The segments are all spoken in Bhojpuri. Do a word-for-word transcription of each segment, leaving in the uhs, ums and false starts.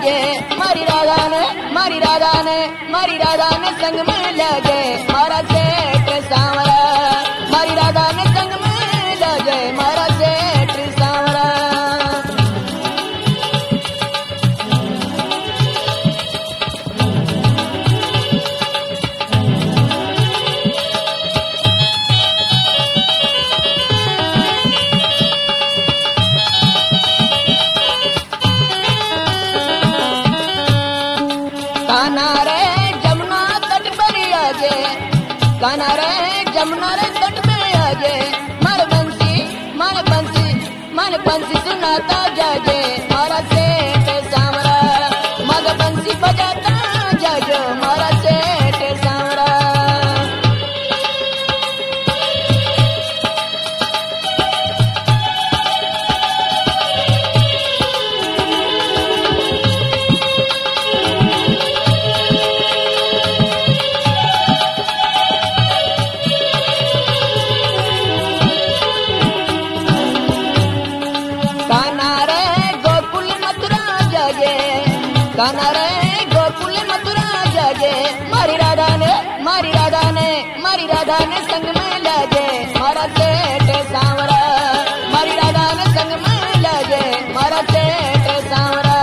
लगे मारी राधा ने मारी राधा ने मारी राधा ने संग में लगे मारा सेठ सांवरा मारी राधा ने संग में लगे मारा सेठ सांवरा। कान्हा रे जमुना तट पर आगे कान्हा रे जमुना रे तट में आगे मन बंसी मन बंसी मन बंसी सुनाता जागे मारा सेठ सांवरा मग बंसी बजाता जागो मारा सेठ सांवरा। कान्हा रे गोकुल मथुरा जागे मारी राधा ने मारी राधा ने मारी राधा ने संग में लगे मारा सेठ सांवरा मारी राधा ने संग में लगे मारा सेठ सांवरा।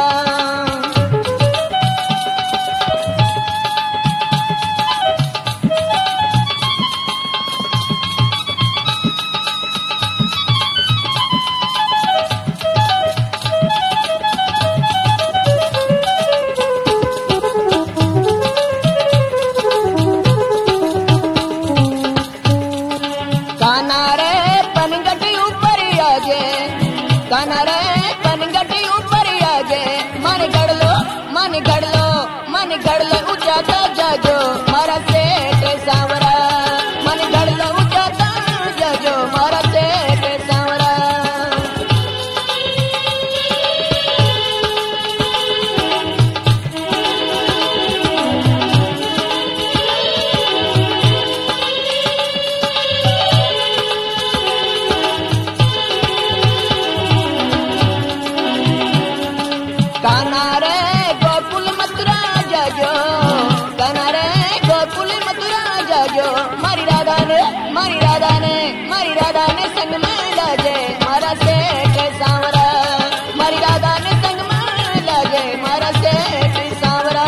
कान्हा रे पनगट ऊपर आगे कान्हा रे पनगट ऊपर आगे मन गढ़ लो मन गढ़ लो मन गढ़ लो उजाता जाजो मारा सेठ सांवरा मन गढ़ लो उजाता जाजो मारा सेठ सांवरा। कान्हा रे गोकुल मथुरा जाजो कान्हा रे गोकुल मथुरा जाजो मारी राधा ने मारी राधा ने मारी राधा ने संग में लगे मारा सेठ सांवरा मारी राधा ने संग में लगे मारा सेठ सांवरा।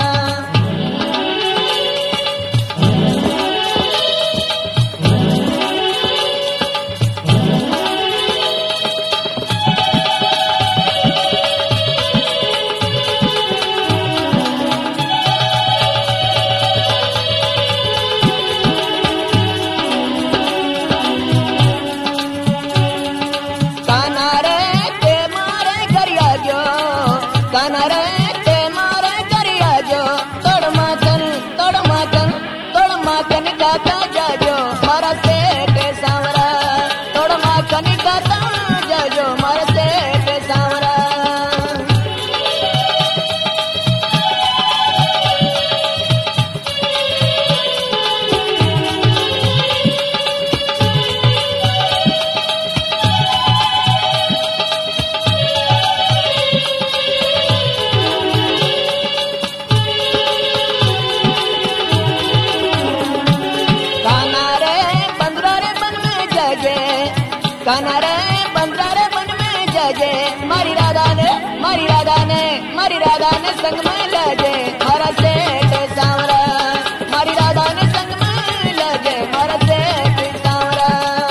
कान्हा रे ते मारे गरिया जो कान्हा रे ते मारे गरिया जो तोड़ माखन तोड़ माखन तोड़ माखन गाता जाजो मारा सेठ सांवरा तोड़ माखन गाता जाजो मारा सेठ सांवरा। कान्हा रे बंदरा रे मन में जागे मारी राधा ने मारी राधा ने मारी राधा ने संग में लगे मारा सेठ सांवरा मारी राधा ने संग में लगे मारा सेठ सांवरा।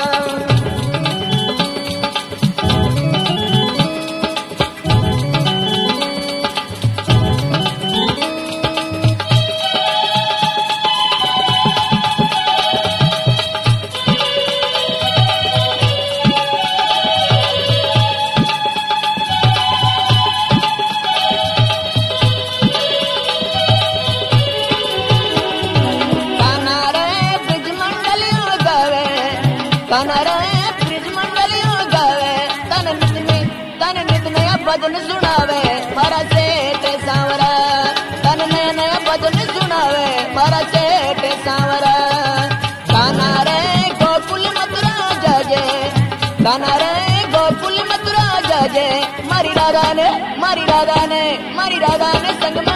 कान्हा रे ब्रिज मंडलियों गावे तन नित में तन नित नया भजन सुनावे मारा सेठ सांवरा तन नया नया भजन सुनावे मारा सेठ सांवरा। कान्हा रे गोकुल मथुरा जाजे कान्हा रे गोकुल मथुरा जाजे મારી રાધાને મારી રાધાને મારી રાધાને સંગ